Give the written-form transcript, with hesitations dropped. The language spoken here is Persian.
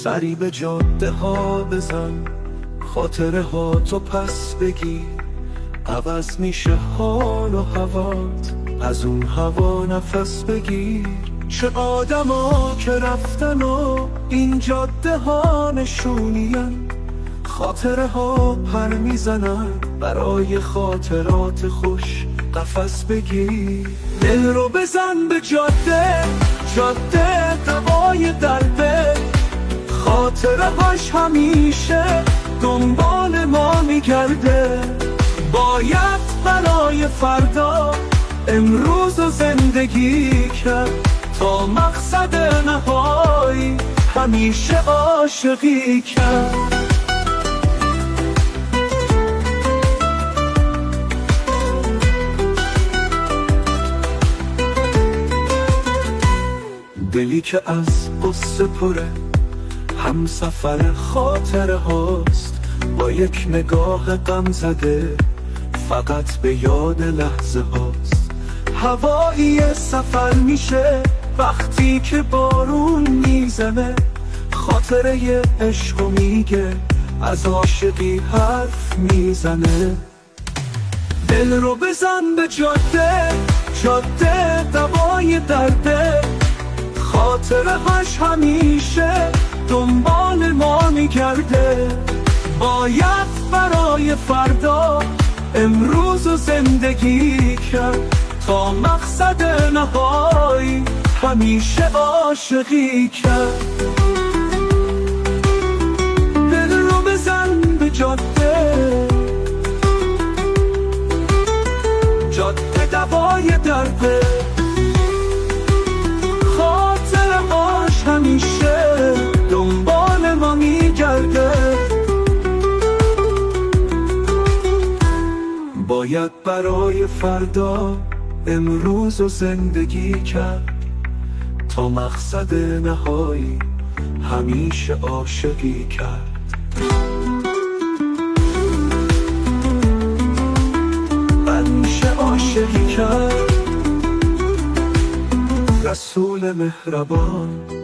سری به جاده ها بزن، خاطره ها تو پس بگیر. عوض میشه حال و هوات، از اون هوا نفس بگیر. چه آدما که رفتن و این جاده ها نشونین، خاطره ها پر میزنن، برای خاطرات خوش قفس بگیر. دل رو بزن به جاده، جاده دوای درده، خاطره هاش همیشه دنبال ما میگرده. باید برای فردا امروز رو زندگی کرد، تا مقصد نهایی همیشه عاشقی کرد. دلی که از قصه پره، هم سفر خاطره هاست، با یک نگاه غم زده فقط به یاد لحظه هاست. هوایی سفر میشه وقتی که بارون میزنه، خاطره عشقو میگه، از عاشقی حرف میزنه. دل رو بزن به جاده، جاده دوای درده، خاطره هاش همیشه دنبال ما میگرده. باید برای فردا امروز رو زندگی کرد، تا مقصد نهایی همیشه عاشقی کرد. دل رو بزن به جاده، جاده دوای درده، خاطره هاش همیشه دنبال ما میگرده. باید برای فردا امروز رو زندگی کرد، تا مقصد نهایی همیشه عاشقی کرد. همیشه عاشقی کرد. رسول مهربان